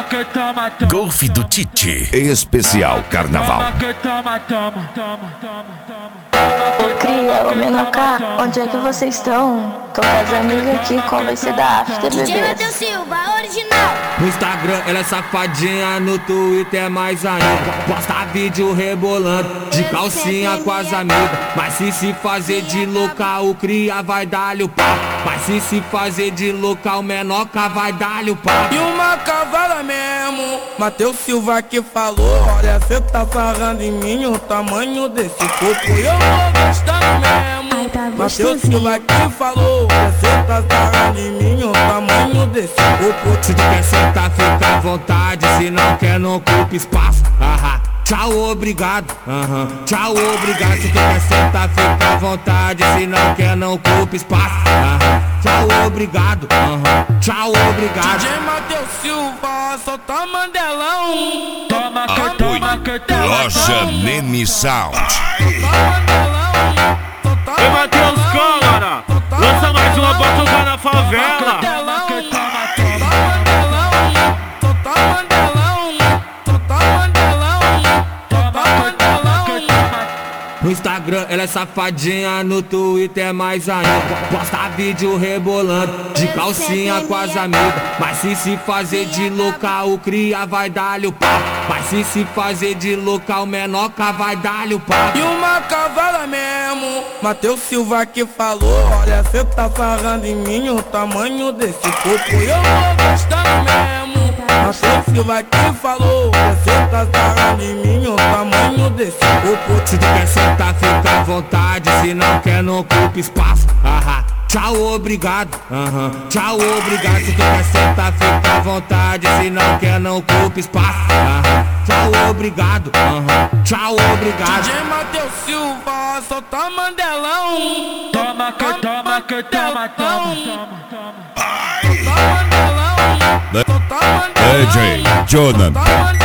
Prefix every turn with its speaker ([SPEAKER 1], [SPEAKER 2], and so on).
[SPEAKER 1] Golfe do Tite.
[SPEAKER 2] Especial Carnaval.
[SPEAKER 3] Ô cria, ô Menocá, onde é que vocês estão? Tô com as amigas aqui, qual vai ser da after,
[SPEAKER 4] DJ
[SPEAKER 3] bebê?
[SPEAKER 4] Matheus Silva, original.
[SPEAKER 5] No Instagram ela é safadinha, no Twitter é mais ainda. Posta vídeo rebolando, de calcinha com as amigas. Mas se fazer de louca, o cria vai dar-lhe o pau. Mas se fazer de louca, o Menoca vai dar-lhe o pau.
[SPEAKER 6] E uma cavala mesmo, Matheus Silva que falou. Olha, cê tá sarrando em mim o tamanho desse corpo. Eu tô gostando mesmo. Matheus Silva que falou. Olha, cê tá sarrando em mim o tamanho desse corpo.
[SPEAKER 5] Se tu quer sentar, fica à vontade. Se não quer, não ocupa espaço. Tchau, obrigado. Tchau, obrigado. Se tu quer sentar, fica à vontade. Se não quer, não ocupa espaço. Tchau, obrigado. Tchau, obrigado.
[SPEAKER 6] DJ Matheus Silva, solta Mandelão.
[SPEAKER 1] Apoio Loja Nene Sound.
[SPEAKER 7] Ei, Matheus, câmara, lança mais uma batuca na favela.
[SPEAKER 5] No Instagram ela é safadinha, no Twitter é mais ainda. Posta vídeo rebolando, de calcinha com as amigas. Mas se fazer de louca, o cria vai dar-lhe o pau. Mas se fazer de louca, o Menoca vai dar-lhe o pau.
[SPEAKER 6] E uma cavala mesmo, Matheus Silva que falou. Olha, cê tá sarrando em mim o tamanho desse corpo. Eu tô gostando mesmo. Matheus Silva que falou. Cê tá sarrando em mim o tamanho desse corpo.
[SPEAKER 5] Se tu quer sentar, fica à vontade. Se não quer, não ocupa espaço. Tchau, obrigado. Tchau, obrigado. Se tu quer sentar, fica à vontade. Se não quer, não ocupa espaço. Tchau, obrigado. Tchau, obrigado.
[SPEAKER 6] DJ Matheus Silva, solta Mandelão.
[SPEAKER 7] Toma,
[SPEAKER 6] DJ
[SPEAKER 2] DJ Jonathan.